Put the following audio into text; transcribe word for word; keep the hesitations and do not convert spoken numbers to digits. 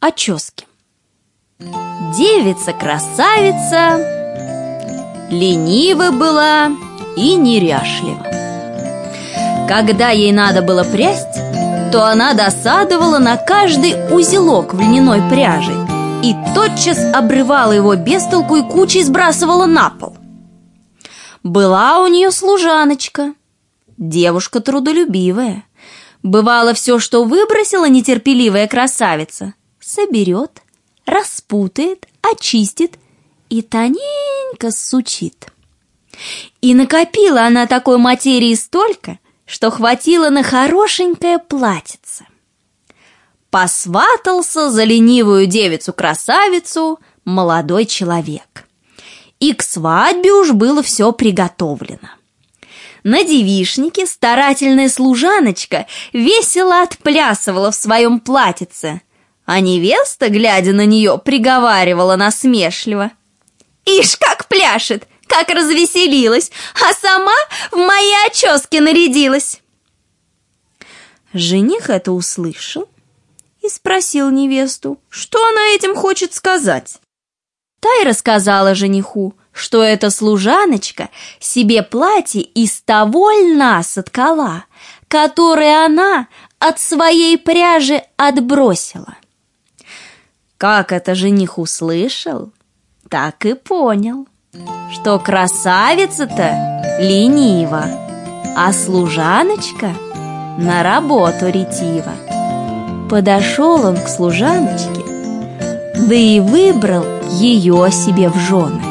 оческе. Девица-красавица ленива была и неряшлива. Когда ей надо было прясть, то она досадовала на каждый узелок в льняной пряжи и тотчас обрывала его без толку и кучей сбрасывала на пол. Была у нее служаночка, девушка трудолюбивая. Бывало, все, что выбросила нетерпеливая красавица, соберет, распутает, очистит и тоненько сучит. И накопила она такой материи столько, что хватило на хорошенькое платьице. Посватался за ленивую девицу-красавицу молодой человек. И к свадьбе уж было все приготовлено. На девичнике старательная служаночка весело отплясывала в своем платьице, а невеста, глядя на нее, приговаривала насмешливо: «Ишь, как пляшет, как развеселилась, а сама в моей оческе нарядилась!» Жених это услышал и спросил невесту, что она этим хочет сказать. Та и рассказала жениху, что эта служаночка себе платье из того льна соткала, которое она от своей пряжи отбросила. Как это жених услышал, так и понял, что красавица-то ленива, а служаночка на работу ретива. Подошел он к служаночке, да и выбрал ее себе в жены.